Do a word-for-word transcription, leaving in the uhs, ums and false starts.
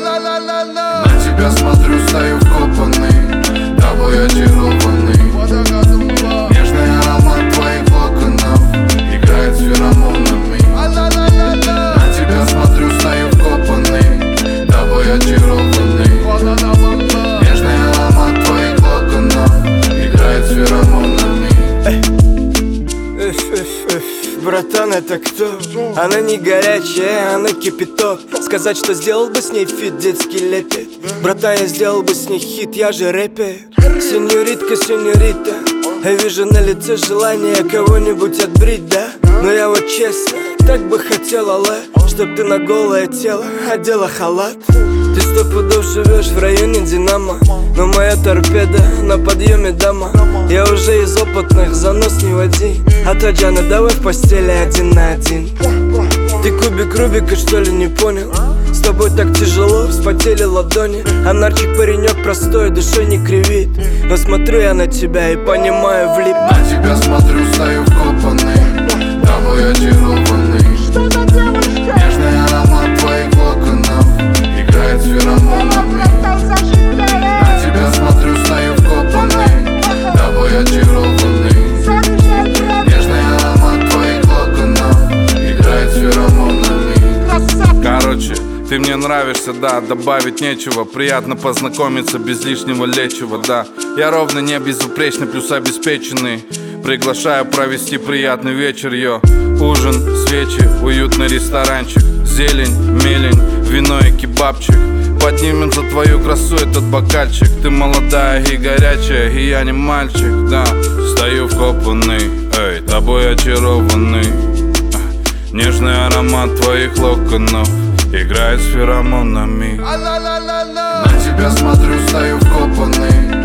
На тебя смотрю, стою вкопанный, тобой очарованный. Нежный аромат твоих локонов играет с феромонами. На тебя смотрю, стою вкопанный, тобой очарованный. Нежный аромат твоих локонов играет с феромонами. Братан, это кто? Она не горячая, она кипяток. Сказать, что сделал бы с ней фит, детский лепет. Братан, я сделал бы с ней хит, я же рэпер. Сеньоритка, сеньорита, я вижу на лице желание кого-нибудь отбрить, да? Но я вот честно, так бы хотела, ла, чтоб ты на голое тело одела халат. Ты сто пудов живешь в районе Динамо, но моя торпеда на подъеме, дама. Я уже из опытных, занос не води. А Таджана, давай в постели один на один. Ты кубик Рубика, что ли, не понял? С тобой так тяжело, вспотели ладони. А нарчик паренек простой, душой не кривит. Но смотрю я на тебя и понимаю, влип. На тебя смотрю, стою вкопанный, тобой очарованный. Нежный аромат твоих локонов играет с феромонами. На тебя смотрю, стою вкопанный, тобой очарованный. Нежный аромат твоих локонов играет с феромонами. Короче, ты мне нравишься, да, добавить нечего. Приятно познакомиться без лишнего лечива, да. Я ровно не безупречный, плюс обеспеченный. Приглашаю провести приятный вечер, йо. Ужин, свечи, уютный ресторанчик. Зелень, мелень, вино и кебабчик. Поднимем за твою красу этот бокальчик. Ты молодая и горячая, и я не мальчик, да. Стою вкопанный, эй, тобой очарованный. Нежный аромат твоих локонов играет с феромонами. На тебя смотрю, стою вкопанный,